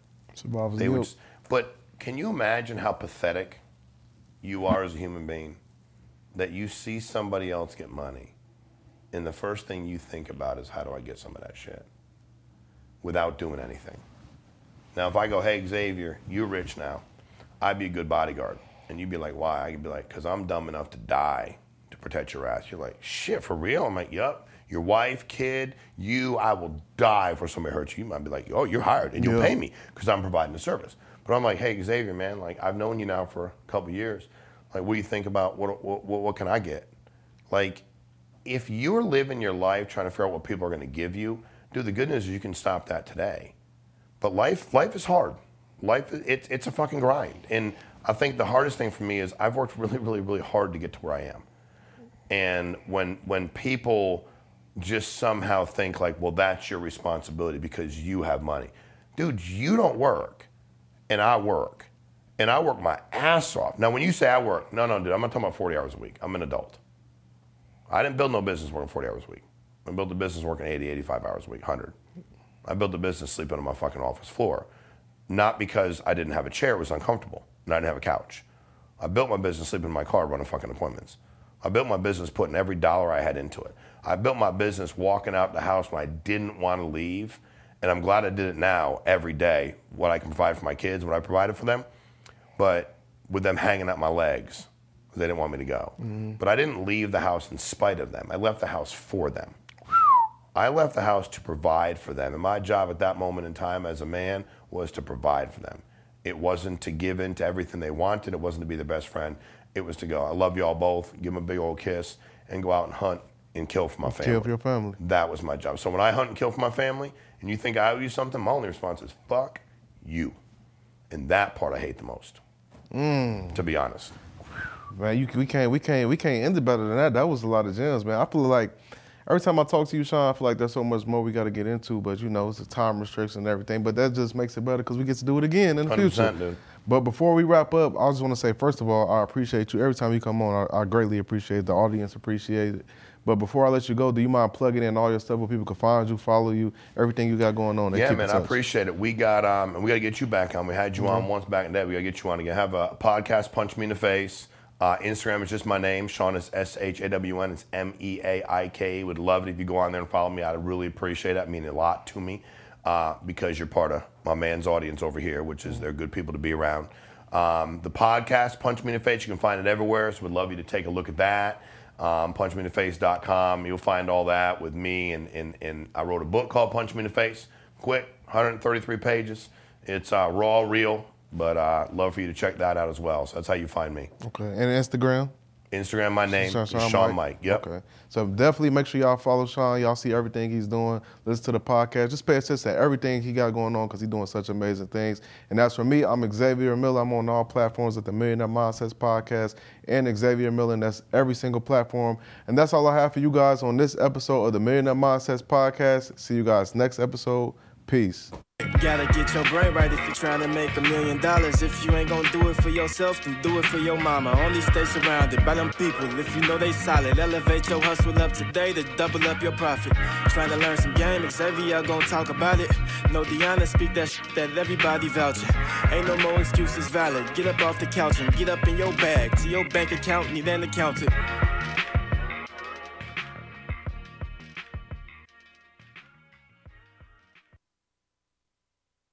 But can you imagine how pathetic you are as a human being that you see somebody else get money and the first thing you think about is, how do I get some of that shit without doing anything? Now, if I go, hey, Xavier, you're rich now, I'd be a good bodyguard. And you'd be like, why? I'd be like, because I'm dumb enough to die to protect your ass. You're like, shit, for real? I'm like, yup. Your wife, kid, I will die before somebody hurts you. You might be like, oh, you're hired, and you'll pay me because I'm providing the service. But I'm like, hey, Xavier, man, like, I've known you now for a couple of years. Like, what do you think about what can I get? Like, if you're living your life trying to figure out what people are going to give you, dude, the good news is you can stop that today. But life is hard. It's a fucking grind. And I think the hardest thing for me is I've worked really, really, really hard to get to where I am. And when people just somehow think like, well, that's your responsibility because you have money. Dude, you don't work, and I work. And I work my ass off. Now, when you say I work, no, dude, I'm not talking about 40 hours a week. I'm an adult. I didn't build no business working 40 hours a week. I built a business working 80, 85 hours a week, 100. I built a business sleeping on my fucking office floor. Not because I didn't have a chair, it was uncomfortable, and I didn't have a couch. I built my business sleeping in my car, running fucking appointments. I built my business putting every dollar I had into it. I built my business walking out the house when I didn't want to leave, and I'm glad I did it now every day, what I can provide for my kids, what I provided for them, but with them hanging out my legs, because they didn't want me to go. Mm-hmm. But I didn't leave the house in spite of them. I left the house for them. I left the house to provide for them, and my job at that moment in time as a man was to provide for them. It wasn't to give in to everything they wanted. It wasn't to be the best friend. It was to go, I love you all both, give them a big old kiss, and go out and hunt and kill for my family. Kill for your family. That was my job. So when I hunt and kill for my family, and you think I owe you something, my only response is, fuck you. And that part I hate the most, to be honest. Man, we can't end it better than that. That was a lot of gems, man. I feel like every time I talk to you, Sean, I feel like there's so much more we got to get into, but you know, it's a time restriction and everything, but that just makes it better because we get to do it again in the future. Dude. But before we wrap up, I just want to say, first of all, I appreciate you. Every time you come on, I greatly appreciate it. The audience appreciate it. But before I let you go, do you mind plugging in all your stuff where people can find you, follow you, everything you got going on? Yeah, man, I appreciate it. We got and we got to get you back on. We had you on once back in the day. We got to get you on again. Have a podcast, Punch Me in the Face. Instagram is just my name. Sean is SHAWN. It's MEAIK. Would love it if you go on there and follow me. I'd really appreciate it. It means a lot to me because you're part of my man's audience over here, which is they're good people to be around. The podcast, Punch Me in the Face, you can find it everywhere. So we'd love you to take a look at that. PunchMeInTheFace.com. You'll find all that with me. And I wrote a book called Punch Me in the Face. Quick, 133 pages. It's raw, real. But love for you to check that out as well. So that's how you find me. Okay. And Instagram? Instagram, my name is Sean Mike. Yep. Okay. So definitely make sure y'all follow Sean. Y'all see everything he's doing. Listen to the podcast. Just pay attention to everything he got going on because he's doing such amazing things. And as for me, I'm Xavier Miller. I'm on all platforms at the Millionaire Mindsets Podcast and Xavier Miller, and that's every single platform. And that's all I have for you guys on this episode of the Millionaire Mindsets Podcast. See you guys next episode. Peace. Gotta get your brain right if you're trying to make $1 million. If you ain't gonna do it for yourself, then do it for your mama. Only stay surrounded by them people if you know they solid. Elevate your hustle up today to double up your profit. Trying to learn some game, Xavier gonna talk about it. No Deanna, speak that shit that everybody vouching. Ain't no more excuses valid. Get up off the couch and get up in your bag. To your bank account, need an accountant.